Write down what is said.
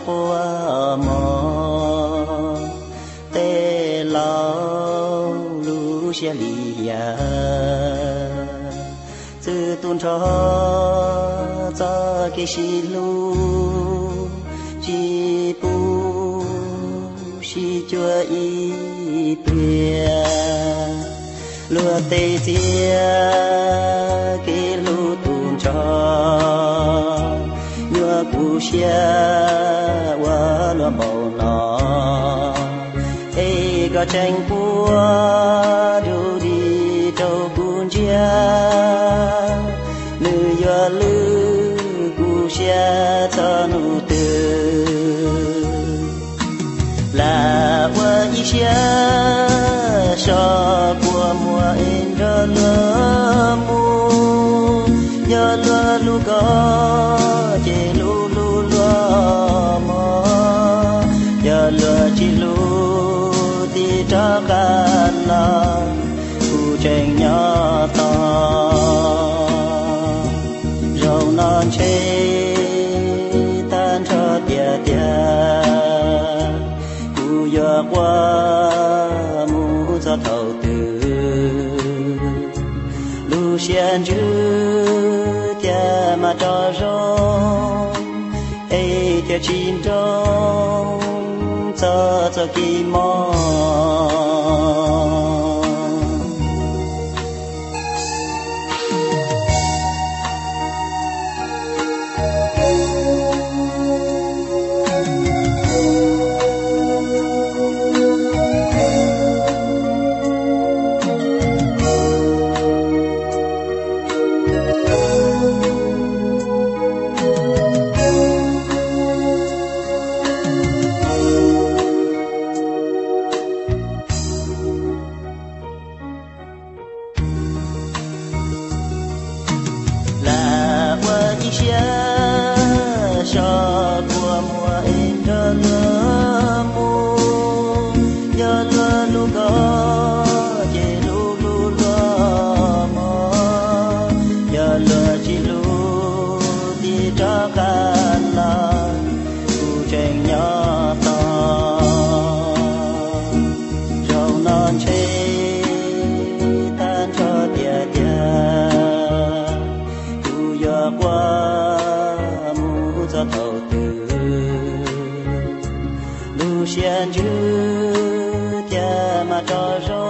qua mò tê lao lu xe lìa từ tuôn cho cái xì lu chỉ bu xì chua y bia lúa tê tia cái lu tuôn cho nhua cù xia qua lúa màu nọ ấy có tranh cua đủ đi đâu cũng chia lư yo lư cù xia cho nụ tư là qua y xia cho của mùa in cho lúa mu yo lúa lu có chê lu lu lúa mò yo lúa chỉ lu đi cho cả là cụ tranh nhỏ to rau non chê tan cho tia tia cụ yo qua mu cho thầu từ lu xiên chữ tia mà cho rong ấy tia chín trong cho kỳ mò cho của mùa in cho lúa mu yo lúa lu có chê lu lu lúa mò yo lúa chỉ lu đi cho cả là cụ tranh nhỏ to rau non chê tan cho tia tia cụ yo qua cho thầu từ lu xiên chữ tia mà cho